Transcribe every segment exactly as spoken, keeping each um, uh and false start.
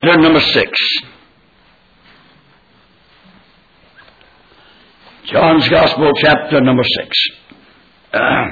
Chapter number six. John's Gospel, chapter number six. Uh,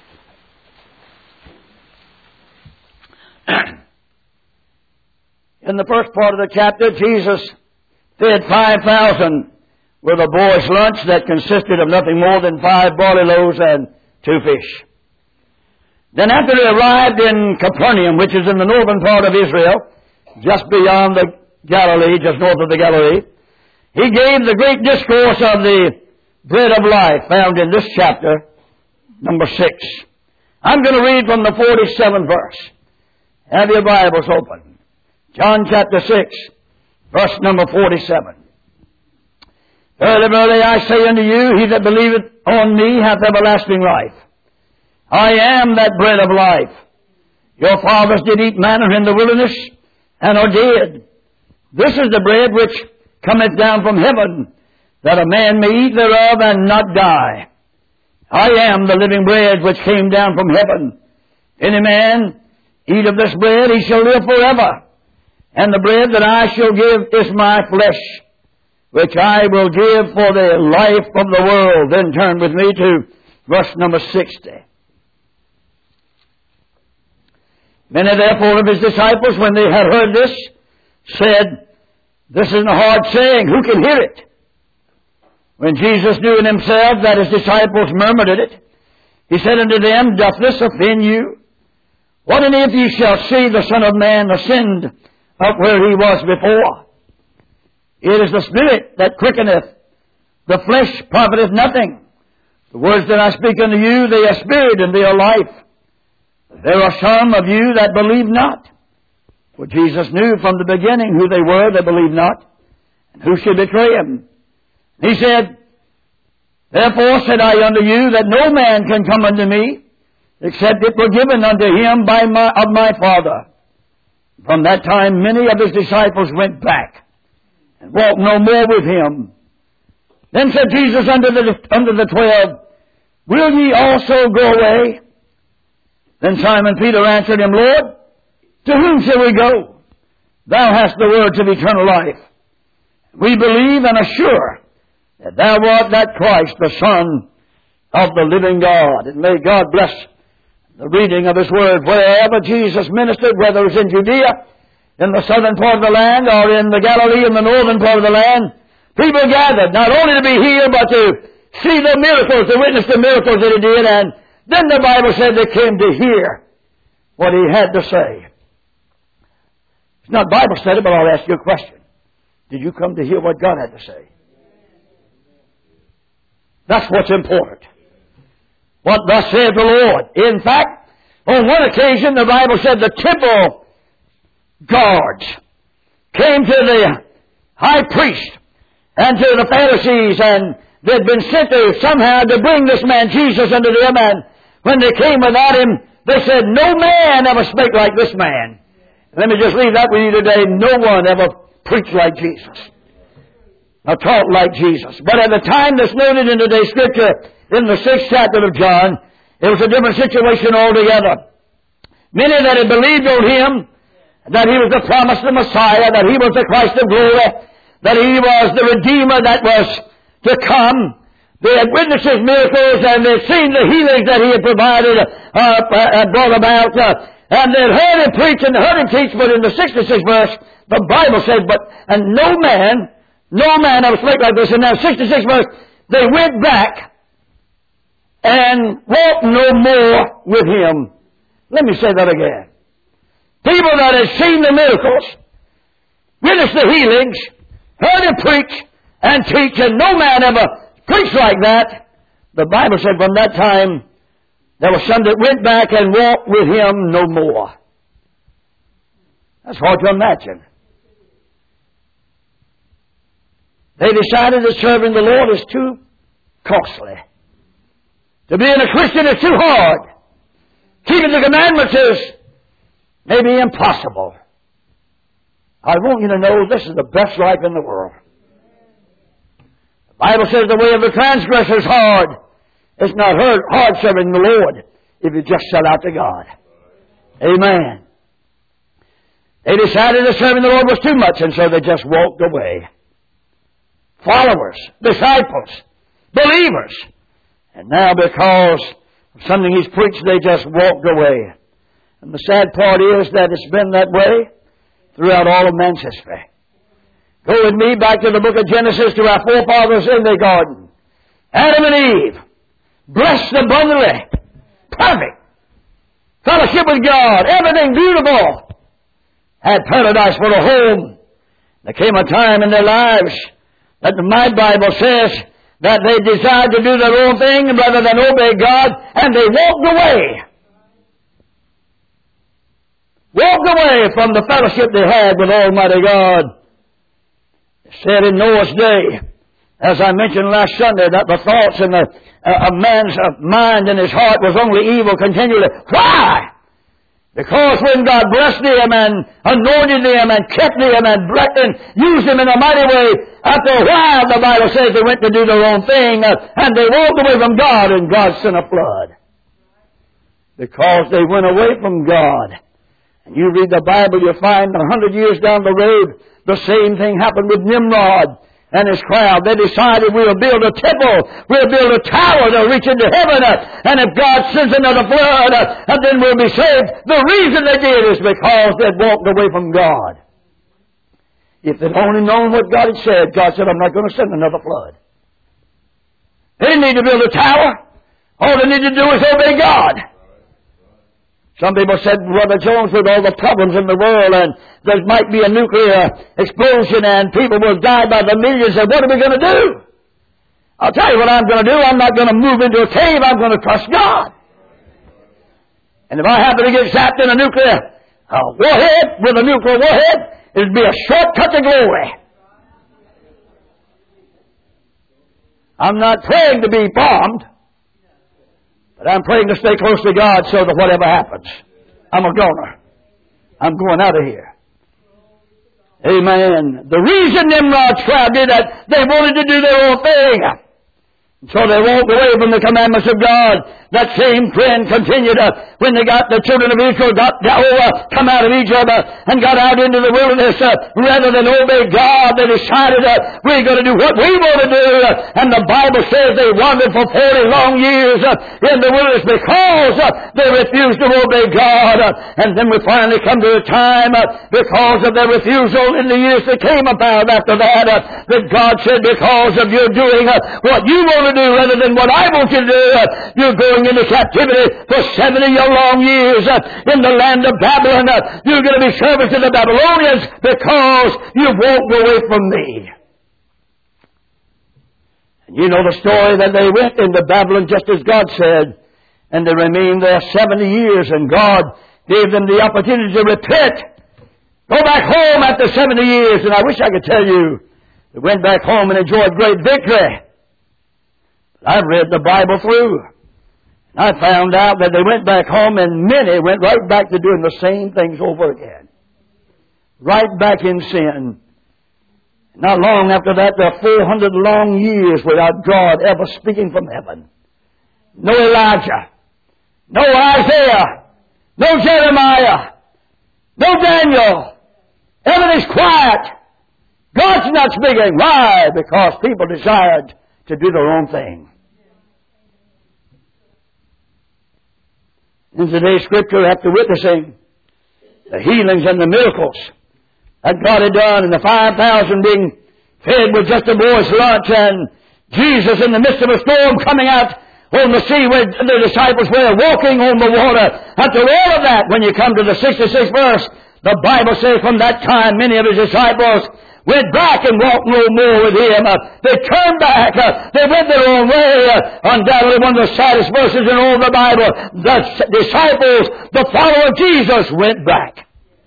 in the first part of the chapter, Jesus fed five thousand with a boy's lunch that consisted of nothing more than five barley loaves and two fish. Then after he arrived in Capernaum, which is in the northern part of Israel, just beyond the Galilee, just north of the Galilee, he gave the great discourse of the bread of life found in this chapter, number six. I'm going to read from the forty-seventh verse. Have your Bibles open. John chapter six, verse number forty-seven. Verily, verily, I say unto you, he that believeth on me hath everlasting life. I am that bread of life. Your fathers did eat manna in the wilderness, and are dead. This is the bread which cometh down from heaven, that a man may eat thereof and not die. I am the living bread which came down from heaven. Any man eat of this bread, he shall live forever. And the bread that I shall give is my flesh, which I will give for the life of the world. Then turn with me to verse number sixty. Many therefore of his disciples, when they had heard this, said, This is a hard saying, who can hear it? When Jesus knew in himself that his disciples murmured at it, he said unto them, Doth this offend you? What and if ye shall see the Son of Man ascend up where he was before? It is the Spirit that quickeneth, the flesh profiteth nothing. The words that I speak unto you, they are spirit and they are life. There are some of you that believe not. For Jesus knew from the beginning who they were that believed not, and who should betray him. He said, Therefore said I unto you, that no man can come unto me, except it were given unto him by my, of my Father. From that time many of his disciples went back, and walked no more with him. Then said Jesus unto the, unto the twelve, Will ye also go away? Then Simon Peter answered him, Lord, to whom shall we go? Thou hast the words of eternal life. We believe and are sure that thou art that Christ, the Son of the living God. And may God bless the reading of his word. Wherever Jesus ministered, whether it was in Judea, in the southern part of the land, or in the Galilee, in the northern part of the land, people gathered not only to be healed, but to see the miracles, to witness the miracles that he did. And then the Bible said they came to hear what he had to say. It's not Bible study, but I'll ask you a question. Did you come to hear what God had to say? That's what's important. What thus saith the Lord. In fact, on one occasion the Bible said the temple guards came to the high priest and to the Pharisees, and they'd been sent to somehow to bring this man Jesus unto them, and when they came without him, they said, No man ever spake like this man. Let me just leave that with you today. No one ever preached like Jesus, or taught like Jesus. But at the time that's noted in today's scripture, in the sixth chapter of John, it was a different situation altogether. Many that had believed on him, that he was the promised Messiah, that he was the Christ of glory, that he was the Redeemer that was to come. They had witnessed his miracles, and they had seen the healings that he had provided, uh, uh, brought about, uh, and they had heard him preach and heard him teach. But in the sixty-sixth verse, the Bible says, "But and no man, no man ever spake like this." In that sixty-sixth verse, they went back and walked no more with him. Let me say that again. People that had seen the miracles, witnessed the healings, heard him preach and teach, and no man ever preached like that. The Bible said from that time, there were some that went back and walked with him no more. That's hard to imagine. They decided that serving the Lord is too costly. To being a Christian is too hard. Keeping the commandments is maybe impossible. I want you to know this is the best life in the world. The Bible says the way of the transgressor is hard. It's not hard, hard serving the Lord if you just sell out to God. Amen. They decided that serving the Lord was too much, and so they just walked away. Followers, disciples, believers. And now because of something He's preached, they just walked away. And the sad part is that it's been that way throughout all of man's history. Go with me back to the book of Genesis, to our forefathers in the garden. Adam and Eve, blessed abundantly, perfect, fellowship with God, everything beautiful, had paradise for a home. There came a time in their lives that my Bible says that they desired to do their own thing rather than obey God, and they walked away. Walked away from the fellowship they had with Almighty God. It said in Noah's day, as I mentioned last Sunday, that the thoughts in the, uh, a man's uh, mind and his heart was only evil continually. Why? Because when God blessed them and anointed them and kept them and blessed them, used them in a mighty way, after a while the Bible says they went to do their own thing, uh, and they walked away from God, and God sent a flood. Because they went away from God. And you read the Bible, you'll find a hundred years down the road, the same thing happened with Nimrod and his crowd. They decided, we'll build a temple, we'll build a tower to reach into heaven, uh, and if God sends another flood, uh, and then we'll be saved. The reason they did is because they'd walked away from God. If they'd only known what God had said, God said, I'm not going to send another flood. They didn't need to build a tower. All they need to do is obey God. Some people said, Brother Jones, with all the problems in the world, and there might be a nuclear explosion, and people will die by the millions, and what are we going to do? I'll tell you what I'm going to do. I'm not going to move into a cave. I'm going to trust God. And if I happen to get zapped in a nuclear uh, warhead, with a nuclear warhead, it'd be a shortcut to glory. I'm not praying to be bombed. But I'm praying to stay close to God so that whatever happens, I'm a goner. I'm going out of here. Amen. The reason Nimrod's crowd did that, they wanted to do their own thing. So they walked away from the commandments of God. That same trend continued uh, when they got the children of Israel, got uh, come out of Egypt uh, and got out into the wilderness. Uh, rather than obey God, they decided uh, we're going to do what we want to do. Uh, and the Bible says they wandered for forty long years uh, in the wilderness because uh, they refused to obey God. Uh, and then we finally come to a time uh, because of their refusal in the years that came about after that, uh, that God said, because of your doing uh, what you want to do rather than what I want you to do, uh, you're going into captivity for seventy long years uh, in the land of Babylon. Uh, you're going to be servants to the Babylonians because you walked away from me. And you know the story that they went into Babylon just as God said, and they remained there seventy years, and God gave them the opportunity to repent. Go back home after seventy years, and I wish I could tell you they went back home and enjoyed great victory. I've read the Bible through. I found out that they went back home, and many went right back to doing the same things over again. Right back in sin. Not long after that, there were four hundred long years without God ever speaking from heaven. No Elijah. No Isaiah. No Jeremiah. No Daniel. Everything's quiet. God's not speaking. Why? Because people desired to do their own thing. In today's scripture, after witnessing the healings and the miracles that God had done, and the five thousand being fed with just a boy's lunch, and Jesus in the midst of a storm coming out on the sea where the disciples were walking on the water. After all of that, when you come to the sixty-sixth verse, the Bible says from that time many of his disciples went back and walked no more with him. Uh, they turned back. Uh, they went their own way. Uh, undoubtedly one of the saddest verses in all the Bible. The disciples, the follower of Jesus, went back.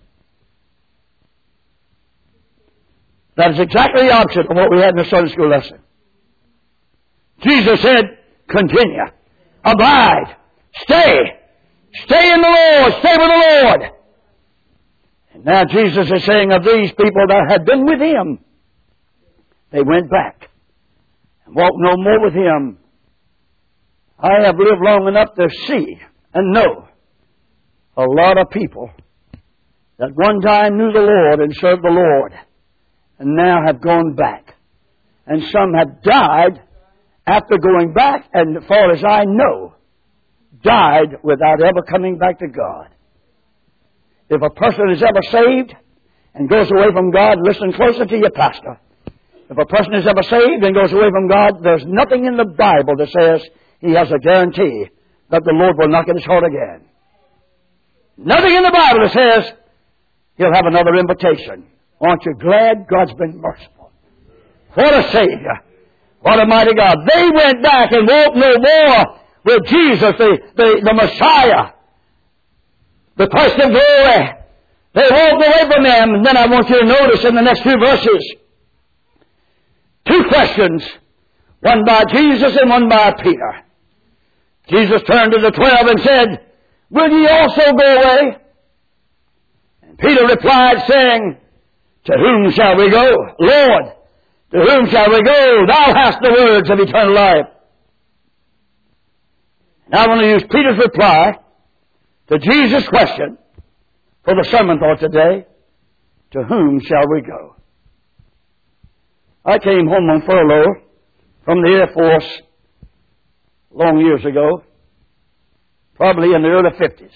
That is exactly the opposite of what we had in the Sunday school lesson. Jesus said, continue. Abide. Stay. Stay in the Lord. Stay with the Lord. And now Jesus is saying of these people that had been with him, they went back and walked no more with him. I have lived long enough to see and know a lot of people that one time knew the Lord and served the Lord and now have gone back. And some have died after going back, and as far as I know, died without ever coming back to God. If a person is ever saved and goes away from God, listen closer to your pastor. If a person is ever saved and goes away from God, there's nothing in the Bible that says he has a guarantee that the Lord will knock at his heart again. Nothing in the Bible that says he'll have another invitation. Aren't you glad God's been merciful? What a Savior. What a mighty God. They went back and walked no more with Jesus, the, the, the Messiah, the Christ of glory. They walked away from Him. And then I want you to notice in the next few verses, two questions, one by Jesus and one by Peter. Jesus turned to the twelve and said, "Will ye also go away?" And Peter replied, saying, "To whom shall we go? Lord, to whom shall we go? Thou hast the words of eternal life." Now I want to use Peter's reply to Jesus' question for the sermon for today. To whom shall we go? I came home on furlough from the Air Force long years ago, probably in the early fifties.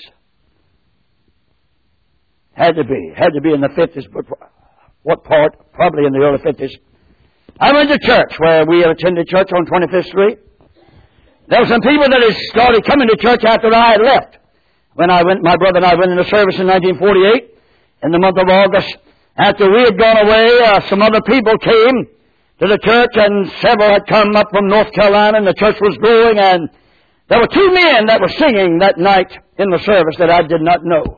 Had to be. Had to be in the fifties, but what part? Probably in the early fifties. I went to church where we had attended church on twenty-fifth Street. There were some people that had started coming to church after I had left. When I went, my brother and I went into service in nineteen forty-eight, in the month of August. After we had gone away, uh, some other people came to the church, and several had come up from North Carolina, and the church was growing, and there were two men that were singing that night in the service that I did not know.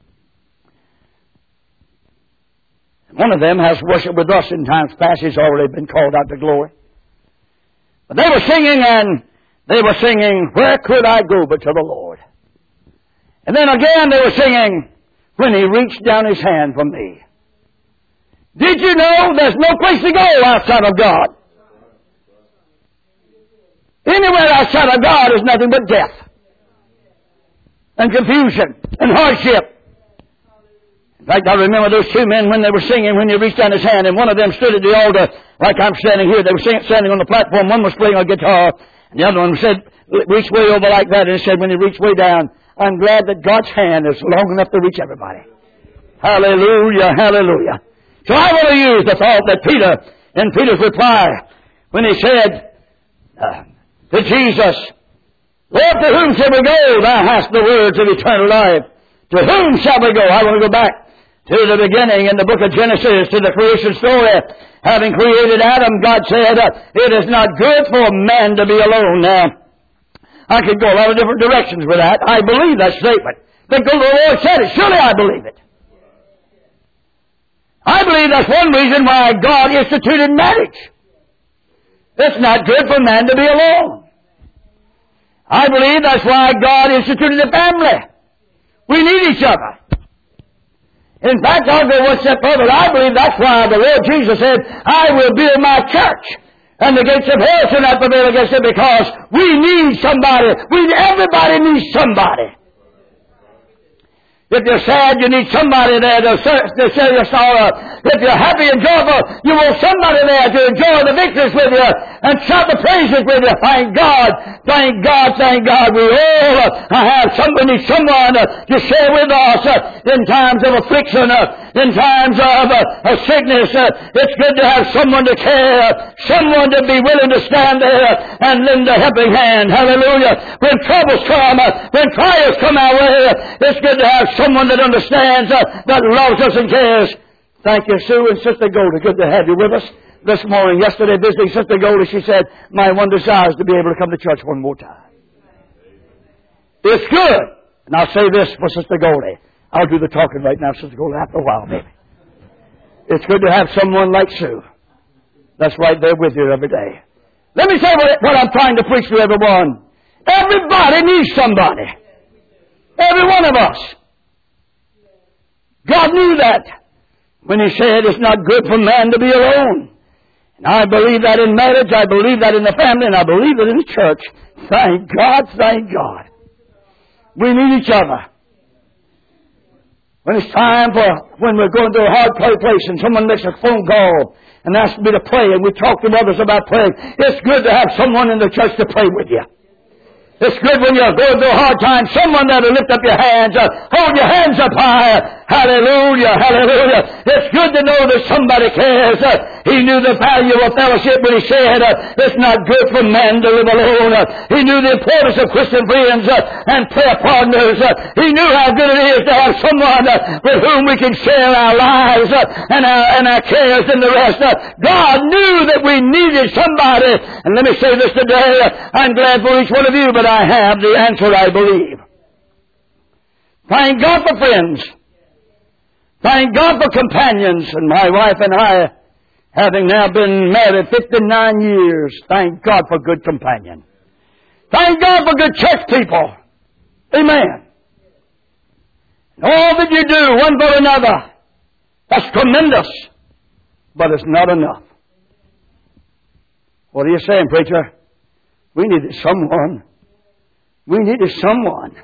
One of them has worshiped with us in times past. He's already been called out to glory. But they were singing, and they were singing, "Where could I go but to the Lord?" And then again they were singing, "When He reached down His hand from me." Did you know there's no place to go outside of God? Anywhere outside of God is nothing but death and confusion and hardship. In fact, I remember those two men when they were singing, "When He reached down His hand," and one of them stood at the altar like I'm standing here. They were sing- standing on the platform. One was playing a guitar, and the other one said, reached way over like that, and it said, "When He reached way down." I'm glad that God's hand is long enough to reach everybody. Hallelujah, hallelujah. So I want to use the thought that Peter, in Peter's reply, when he said uh, to Jesus, "Lord, to whom shall we go? Thou hast the words of eternal life. To whom shall we go?" I want to go back to the beginning in the book of Genesis, to the creation story. Having created Adam, God said, uh, "It is not good for man to be alone." Now, I could go a lot of different directions with that. I believe that statement. But the Lord said it. Surely I believe it. I believe that's one reason why God instituted marriage. It's not good for man to be alone. I believe that's why God instituted the family. We need each other. In fact, I'll go one step further. I believe that's why the Lord Jesus said, "I will build my church, and the gates of hell shall not prevail against it," because we need somebody. We, everybody needs somebody. If you're sad, you need somebody there to, to share your sorrow. If you're happy and joyful, you want somebody there to enjoy the victories with you and shout the praises with you. Thank God, thank God, thank God. We all uh, have somebody, someone uh, to share with us uh, in times of affliction, uh, in times of, uh, of sickness. Uh, it's good to have someone to care, someone to be willing to stand there and lend a helping hand. Hallelujah. When troubles come, uh, when trials come our way, uh, it's good to have someone that understands, uh, that loves us and cares. Thank you, Sue and Sister Goldie. Good to have you with us this morning. Yesterday, visiting Sister Goldie, she said, "My one desire is to be able to come to church one more time." It's good. And I'll say this for Sister Goldie. I'll do the talking right now, Sister Goldie, after a while, maybe. It's good to have someone like Sue that's right there with you every day. Let me say what, what I'm trying to preach to everyone. Everybody needs somebody. Every one of us. God knew that when He said it's not good for man to be alone. And I believe that in marriage, I believe that in the family, and I believe it in the church. Thank God, thank God. We need each other. When it's time for, when we're going to a hard place and someone makes a phone call and asks me to pray and we talk to others about praying, it's good to have someone in the church to pray with you. It's good when you're going through a hard time, someone that'll lift up your hands, uh, hold your hands up high. Hallelujah, hallelujah. It's good to know that somebody cares. Uh, he knew the value of fellowship when he said, uh, it's not good for man to live alone. Uh, he knew the importance of Christian friends uh, and prayer partners. Uh, he knew how good it is to have someone uh, with whom we can share our lives uh, and, our, and our cares and the rest. Uh, God knew that we needed somebody. And let me say this today, uh, I'm glad for each one of you, but I have the answer, I believe. Thank God for friends. Thank God for companions. And my wife and I, having now been married fifty-nine years, thank God for good companion. Thank God for good church people. Amen. All that you do one for another, that's tremendous. But it's not enough. What are you saying, preacher? We needed someone. We needed someone.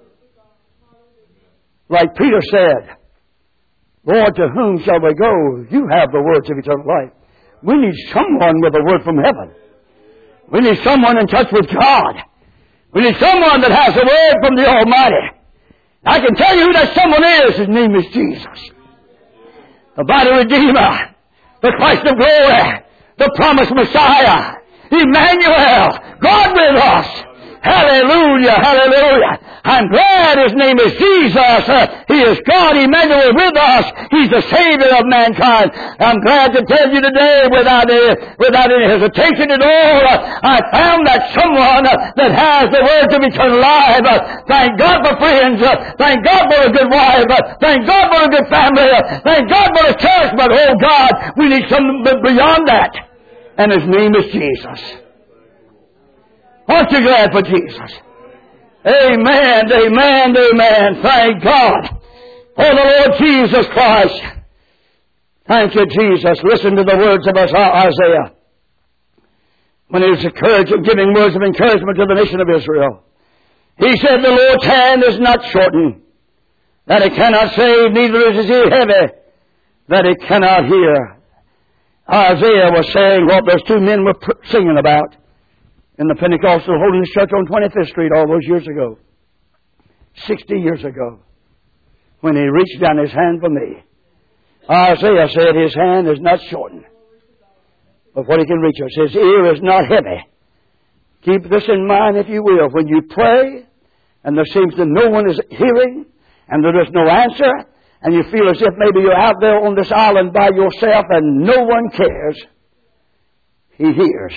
Like Peter said, Lord, to whom shall we go? You have the words of eternal life. We need someone with a word from heaven. We need someone in touch with God. We need someone that has a word from the Almighty. I can tell you who that someone is. His name is Jesus. The mighty Redeemer. The Christ of glory. The promised Messiah. Emmanuel. God with us. Hallelujah, hallelujah. I'm glad His name is Jesus. Uh, he is God, Emmanuel, with us. He's the Savior of mankind. I'm glad to tell you today, without any, without any hesitation at all, uh, I found that someone uh, that has the words of eternal life. Uh, thank God for friends. Uh, thank God for a good wife. Uh, thank God for a good family. Uh, thank God for a church. But, oh God, we need something beyond that. And His name is Jesus. Aren't you glad for Jesus? Amen, amen, amen. Thank God for the Lord Jesus Christ. Thank you, Jesus. Listen to the words of Isaiah when he was encouraging, giving words of encouragement to the nation of Israel. He said, the Lord's hand is not shortened, that it cannot save, neither is his ear heavy, that it cannot hear. Isaiah was saying what those two men were singing about in the Pentecostal Holiness Church on twenty-fifth Street all those years ago. Sixty years ago. When He reached down His hand for me. Isaiah said His hand is not shortened, but what He can reach us. His ear is not heavy. Keep this in mind, if you will. When you pray, and there seems that no one is hearing, and there is no answer, and you feel as if maybe you're out there on this island by yourself, and no one cares, He hears.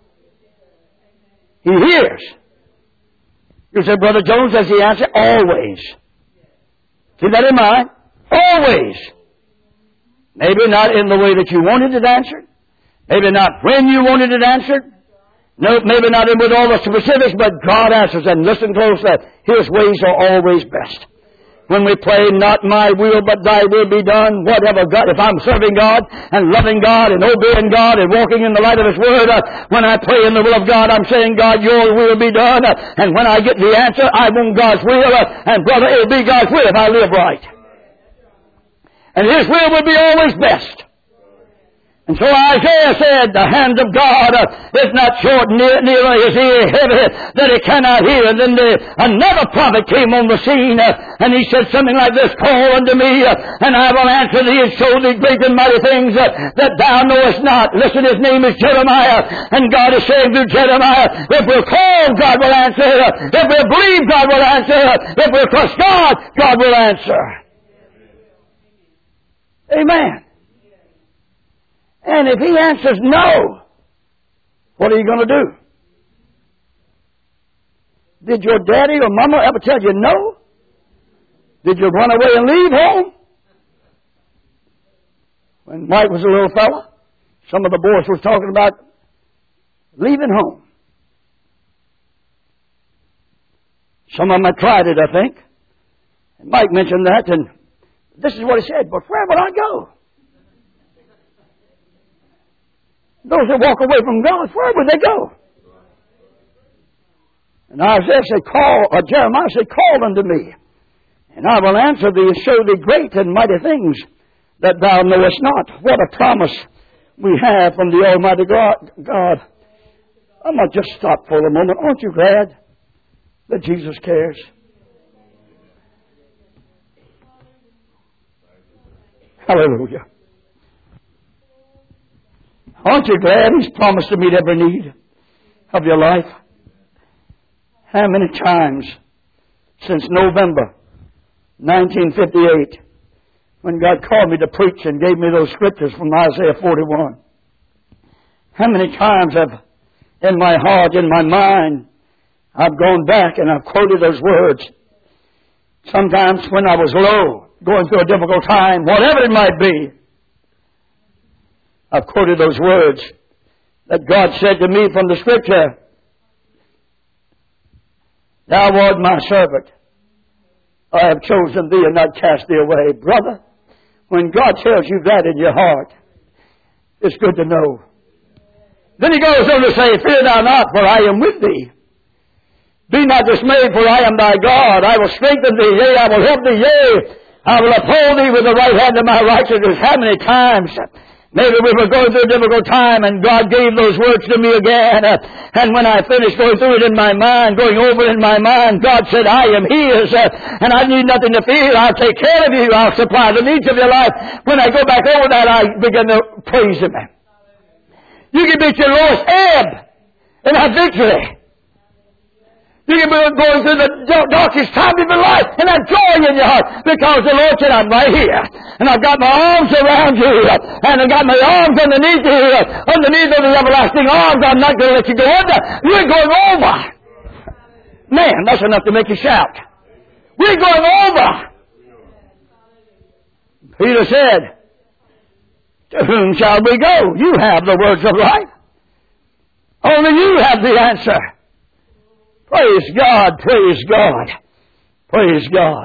He hears. You say, Brother Jones, does He answer? Always. Keep that in mind. Always. Maybe not in the way that you wanted it answered. Maybe not when you wanted it answered. No, maybe not with all the specifics, but God answers. And listen close, that His ways are always best. When we pray, not my will, but thy will be done, whatever God, if I'm serving God and loving God and obeying God and walking in the light of His Word, uh, when I pray in the will of God, I'm saying, God, your will be done. Uh, and when I get the answer, I want God's will. Uh, and brother, it'll be God's will if I live right. And His will will be always best. And so Isaiah said, the hand of God uh, is not short, near, near his ear heavy, that he cannot hear. And then the, another prophet came on the scene, uh, and he said something like this, call unto me, uh, and I will answer thee and show thee great and mighty things uh, that thou knowest not. Listen, his name is Jeremiah, and God is saying through Jeremiah, if we'll call, God will answer. Uh, if we'll believe, God will answer. Uh, if we'll trust God, God will answer. Amen. And if He answers no, what are you going to do? Did your daddy or mama ever tell you no? Did you run away and leave home? When Mike was a little fella, some of the boys were talking about leaving home. Some of them had tried it, I think. And Mike mentioned that, and this is what he said, but where would I go? Those that walk away from God, where would they go? And Isaiah said, call, or Jeremiah said, call unto me. And I will answer thee and show thee great and mighty things that thou knowest not. What a promise we have from the Almighty God. I might just stop for a moment. Aren't you glad that Jesus cares? Hallelujah. Aren't you glad He's promised to meet every need of your life? How many times since November nineteen fifty-eight, when God called me to preach and gave me those scriptures from Isaiah forty-one, how many times have in my heart, in my mind, I've gone back and I've quoted those words. Sometimes when I was low, going through a difficult time, whatever it might be, I've quoted those words that God said to me from the Scripture. Thou art my servant. I have chosen thee and not cast thee away. Brother, when God tells you that in your heart, it's good to know. Then He goes on to say, fear thou not, for I am with thee. Be not dismayed, for I am thy God. I will strengthen thee, yea, I will help thee, yea, I will uphold thee with the right hand of my righteousness. How many times maybe we were going through a difficult time and God gave those words to me again. Uh, and when I finished going through it in my mind, going over it in my mind, God said, I am His. Uh, and I need nothing to fear. I'll take care of you. I'll supply the needs of your life. When I go back over that, I begin to praise Him. You can beat your lowest ebb and have victory. You can be going through the darkest time of your life and have joy in your heart because the Lord said, I'm right here. And I've got my arms around you. And I've got my arms underneath you. Underneath of the everlasting arms. I'm not going to let you go under. We're going over. Man, that's enough to make you shout. We're going over. Peter said, to whom shall we go? You have the words of life. Only you have the answer. Praise God, praise God, praise God.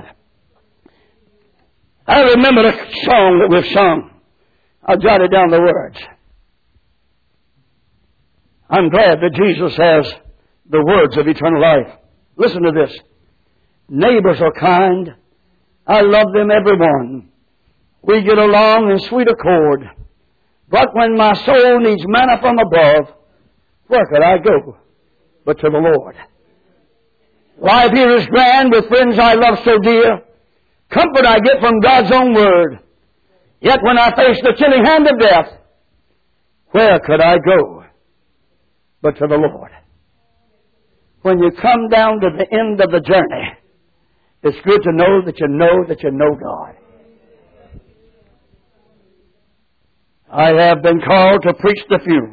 I remember the song that we've sung. I jotted down the words. I'm glad that Jesus has the words of eternal life. Listen to this. Neighbors are kind. I love them every one. We get along in sweet accord. But when my soul needs manna from above, where could I go but to the Lord? Life here is grand with friends I love so dear. Comfort I get from God's own word. Yet when I face the chilling hand of death, where could I go but to the Lord? When you come down to the end of the journey, it's good to know that you know that you know God. I have been called to preach the funeral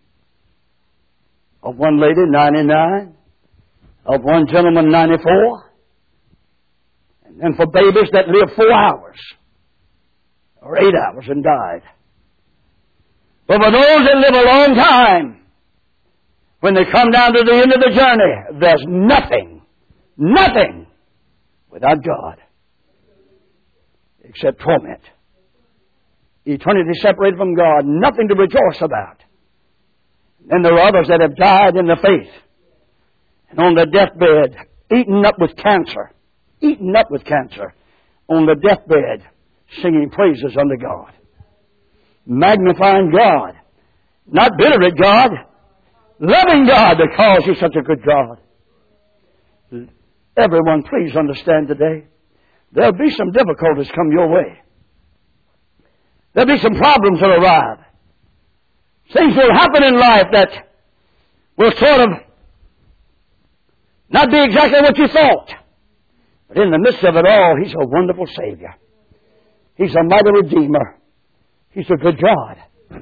of one lady, ninety-nine. Of one gentleman, ninety-four. And then for babies that lived four hours. Or eight hours and died. But for those that live a long time, when they come down to the end of the journey, there's nothing, nothing without God. Except torment. Eternity separated from God, nothing to rejoice about. And there are others that have died in the faith. And on the deathbed, eaten up with cancer, eaten up with cancer, on the deathbed, singing praises unto God, magnifying God, not bitter at God, loving God because He's such a good God. Everyone, please understand today, there'll be some difficulties come your way. There'll be some problems that arrive. Things will happen in life that will sort of not be exactly what you thought. But in the midst of it all, He's a wonderful Savior. He's a mighty Redeemer. He's a good God.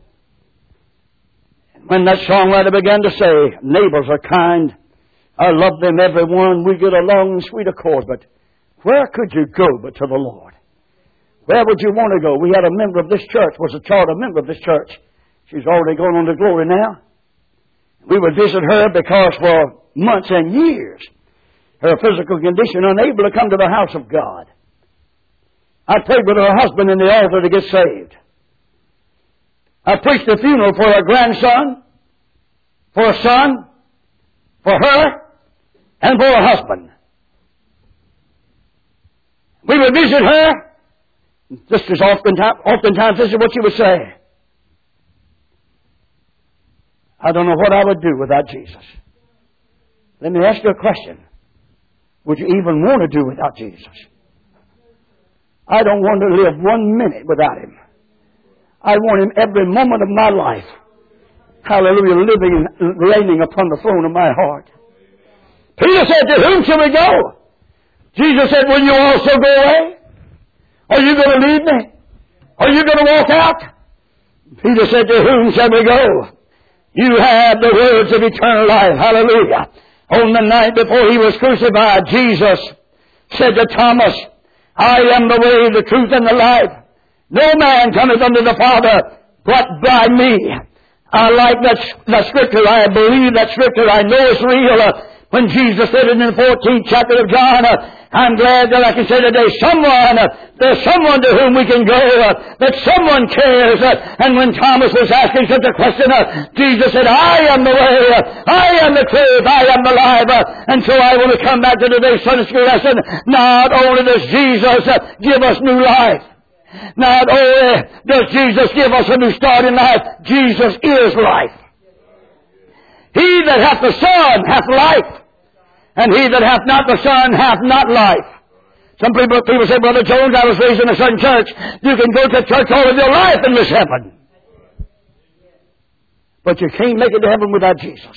And when that songwriter began to say, neighbors are kind, I love them every one, we get along in sweet accord, but where could you go but to the Lord? Where would you want to go? We had a member of this church, was a charter member of this church. She's already gone on to glory now. We would visit her because for months and years, her physical condition unable to come to the house of God. I prayed with her husband in the altar to get saved. I preached a funeral for her grandson, for a son, for her, and for her husband. We would visit her. Just as oftentimes, oftentimes this is what she would say. I don't know what I would do without Jesus. Let me ask you a question. Would you even want to do without Jesus? I don't want to live one minute without Him. I want Him every moment of my life. Hallelujah, living and reigning upon the throne of my heart. Peter said, to whom shall we go? Jesus said, will you also go away? Are you going to leave me? Are you going to walk out? Peter said, to whom shall we go? You have the words of eternal life. Hallelujah. On the night before He was crucified, Jesus said to Thomas, I am the way, the truth, and the life. No man cometh unto the Father but by me. I like that, that scripture. I believe that scripture. I know it's real. Uh, when Jesus said it in the fourteenth chapter of John, uh, I'm glad that I can say today, someone, uh, there's someone to whom we can go, uh, that someone cares. Uh, and when Thomas was asking such a question, uh, Jesus said, I am the way, uh, I am the truth, I am the life. Uh, and so I want to come back to today's Sunday school lesson. Not only does Jesus uh, give us new life, not only does Jesus give us a new start in life, Jesus is life. He that hath the Son hath life, and he that hath not the Son hath not life. Some people, people say, Brother Jones, I was raised in a certain church. You can go to church all of your life and miss heaven. But you can't make it to heaven without Jesus.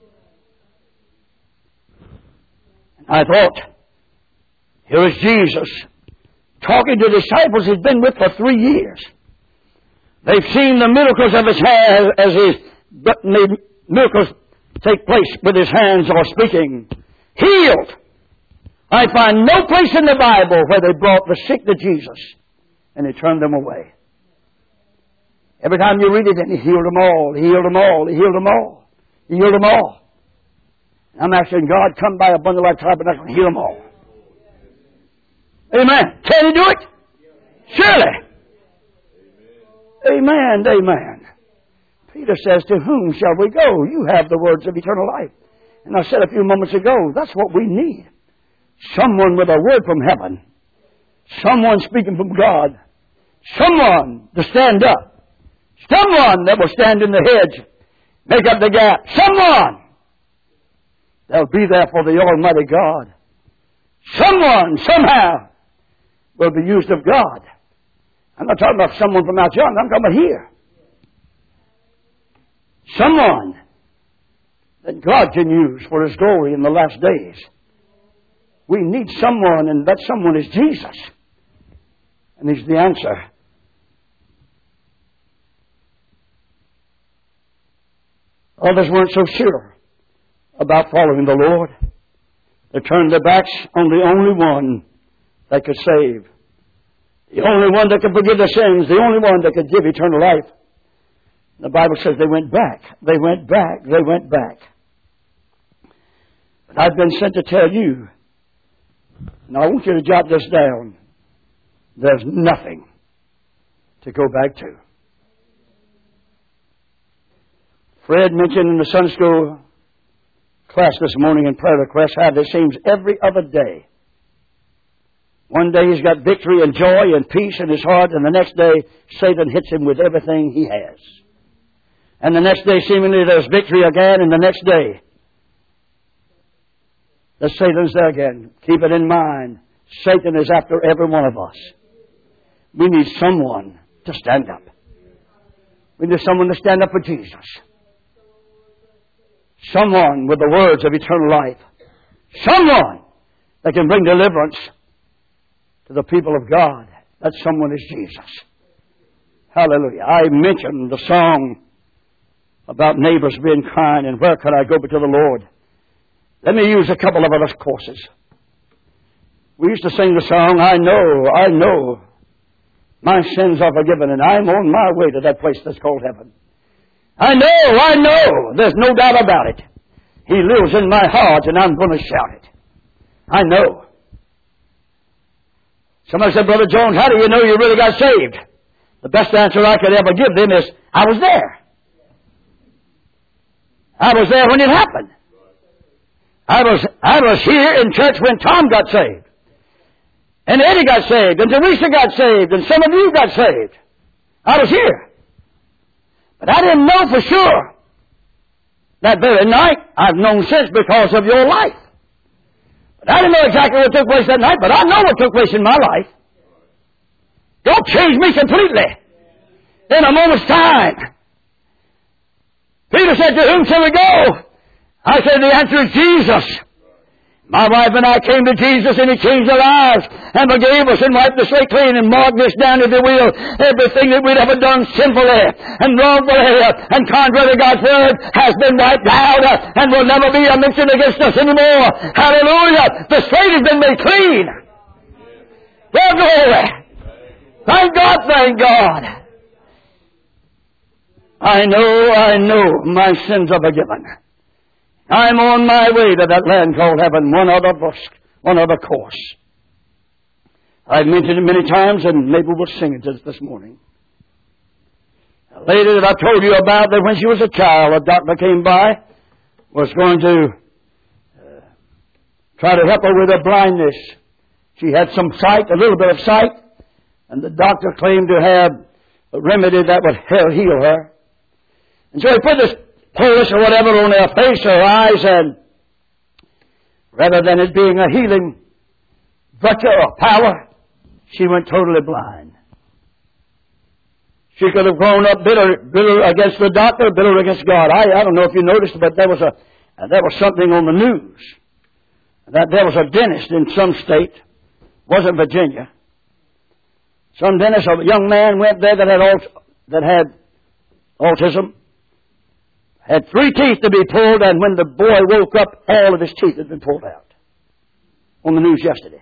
I thought, here is Jesus talking to disciples He's been with for three years. They've seen the miracles of His hands as He's made miracles take place with His hands or speaking. Healed. I find no place in the Bible where they brought the sick to Jesus and He turned them away. Every time you read it, and He healed them all, He healed them all, He healed them all, He healed them all. I'm asking God, come by a bundle like tabernacle and heal them all. Amen. Can He do it? Surely. Amen. Amen. Peter says, to whom shall we go? You have the words of eternal life. And I said a few moments ago, that's what we need. Someone with a word from heaven. Someone speaking from God. Someone to stand up. Someone that will stand in the hedge. Make up the gap. Someone that will be there for the Almighty God. Someone, somehow, will be used of God. I'm not talking about someone from out yonder. I'm talking about here. Someone that God can use for His glory in the last days. We need someone, and that someone is Jesus. And He's the answer. Others weren't so sure about following the Lord. They turned their backs on the only one that could save. The only one that could forgive their sins. The only one that could give eternal life. The Bible says they went back. They went back. They went back. But I've been sent to tell you, and I want you to jot this down, there's nothing to go back to. Fred mentioned in the Sunday school class this morning in prayer request how it seems every other day. One day he's got victory and joy and peace in his heart, and the next day Satan hits him with everything he has. And the next day seemingly there's victory again, and the next day the Satan's there again. Keep it in mind. Satan is after every one of us. We need someone to stand up. We need someone to stand up for Jesus. Someone with the words of eternal life. Someone that can bring deliverance to the people of God. That someone is Jesus. Hallelujah. I mentioned the song about neighbors being kind and where could I go but to the Lord. Let me use a couple of other courses. We used to sing the song, I know, I know, my sins are forgiven and I'm on my way to that place that's called heaven. I know, I know, there's no doubt about it. He lives in my heart and I'm going to shout it. I know. Somebody said, Brother Jones, how do you know you really got saved? The best answer I could ever give them is, I was there. I was there when it happened. I was, I was here in church when Tom got saved. And Eddie got saved, and Teresa got saved, and some of you got saved. I was here. But I didn't know for sure that very night. I've known since because of your life. But I didn't know exactly what took place that night, but I know what took place in my life. God changed me completely in a moment's time. Peter said, to whom shall we go? I said, the answer is Jesus. My wife and I came to Jesus, and He changed our lives and forgave us and wiped the slate clean and marked this down, if you will, everything that we'd ever done sinfully and wrongfully and contrary to God's Word has been wiped out and will never be a mention against us anymore. Hallelujah! The slate has been made clean. Well, glory! Thank God, thank God! I know, I know my sins are forgiven. I'm on my way to that land called heaven, one other verse, one other course. I've mentioned it many times, and maybe we'll sing it this morning. A lady that I told you about, that when she was a child, a doctor came by, was going to uh, try to help her with her blindness. She had some sight, a little bit of sight, and the doctor claimed to have a remedy that would heal her. And so he put this polish or whatever on her face or eyes, and rather than it being a healing virtue or power, she went totally blind. She could have grown up bitter, bitter against the doctor, bitter against God. I, I don't know if you noticed, but there was a uh, there was something on the news that there was a dentist in some state, wasn't Virginia. Some dentist, a young man went there that had aut- that had autism. Had three teeth to be pulled, and when the boy woke up, all of his teeth had been pulled out. On the news yesterday.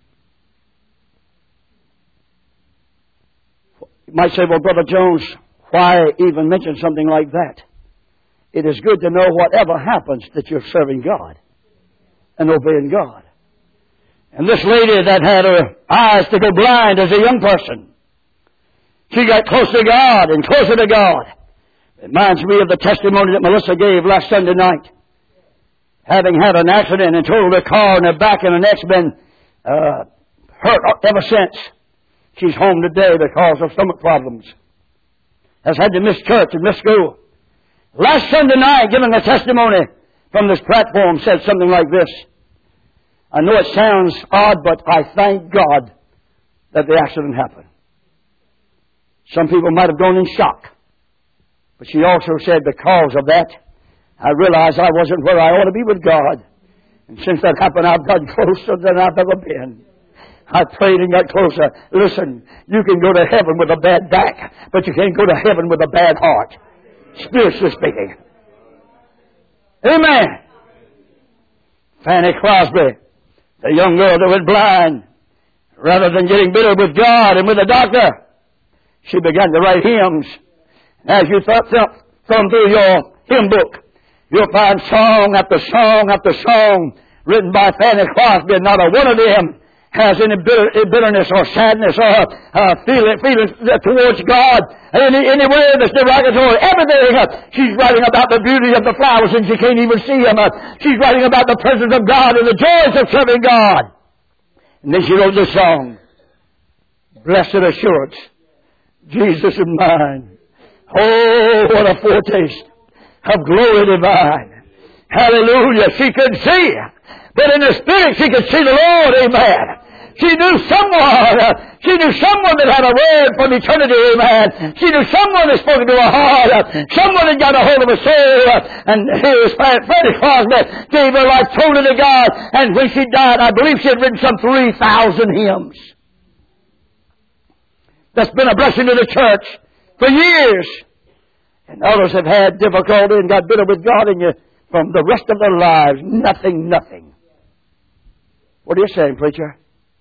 You might say, well, Brother Jones, why even mention something like that? It is good to know whatever happens that you're serving God and obeying God. And this lady that had her eyes to go blind as a young person, she got close to God and closer to God. It reminds me of the testimony that Melissa gave last Sunday night. Having had an accident and totaled her car and her back and her neck's been uh, hurt ever since. She's home today because of stomach problems. Has had to miss church and miss school. Last Sunday night, giving a testimony from this platform, said something like this. I know it sounds odd, but I thank God that the accident happened. Some people might have gone in shock. But she also said, because of that, I realized I wasn't where I ought to be with God. And since that happened, I've gotten closer than I've ever been. I prayed and got closer. Listen, you can go to heaven with a bad back, but you can't go to heaven with a bad heart, spiritually speaking. Amen. Fanny Crosby, the young girl that went blind, rather than getting bitter with God and with the doctor, she began to write hymns. As you thumb through your hymn book, you'll find song after song after song written by Fanny Crosby, and not a one of them has any bitter, bitterness or sadness or uh, feeling, feeling towards God, any, any way that's derogatory. Everything. Uh, she's writing about the beauty of the flowers, and she can't even see them. Uh, she's writing about the presence of God and the joys of serving God. And then she wrote this song, Blessed Assurance, Jesus is mine. Oh, what a foretaste of glory divine. Hallelujah. She could see, but in the Spirit she could see the Lord. Amen. She knew someone. Uh, she knew someone that had a word from eternity. Amen. She knew someone that spoke into her heart. Uh, someone that got a hold of her soul. Uh, and here was Fanny Crosby, gave her life totally to God. And when she died, I believe she had written some three thousand hymns. That's been a blessing to the church for years. And others have had difficulty and got bitter with God, and you, from the rest of their lives, nothing, nothing. What are you saying, preacher?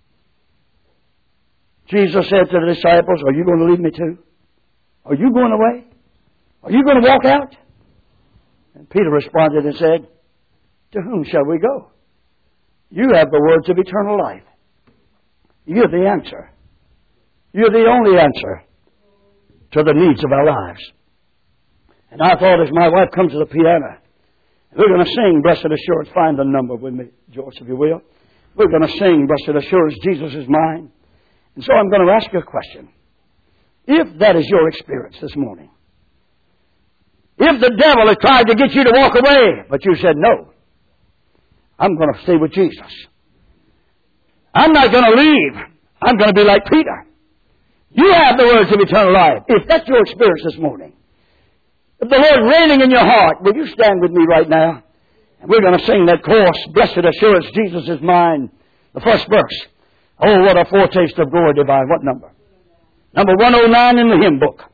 Jesus said to the disciples, are you going to leave me too? Are you going away? Are you going to walk out? And Peter responded and said, to whom shall we go? You have the words of eternal life. You're the answer. You're the only answer to the needs of our lives. And I thought as my wife comes to the piano, we're going to sing Blessed Assurance. Find the number with me, George, if you will. We're going to sing, Blessed Assurance, Jesus is mine. And so I'm going to ask you a question. If that is your experience this morning, if the devil has tried to get you to walk away, but you said, no, I'm going to stay with Jesus. I'm not going to leave. I'm going to be like Peter. You have the words of eternal life. If that's your experience this morning, if the Lord reigning in your heart, will you stand with me right now? And we're going to sing that chorus, Blessed Assurance, Jesus is mine. The first verse. Oh, what a foretaste of glory divine. What number? Number one oh nine in the hymn book.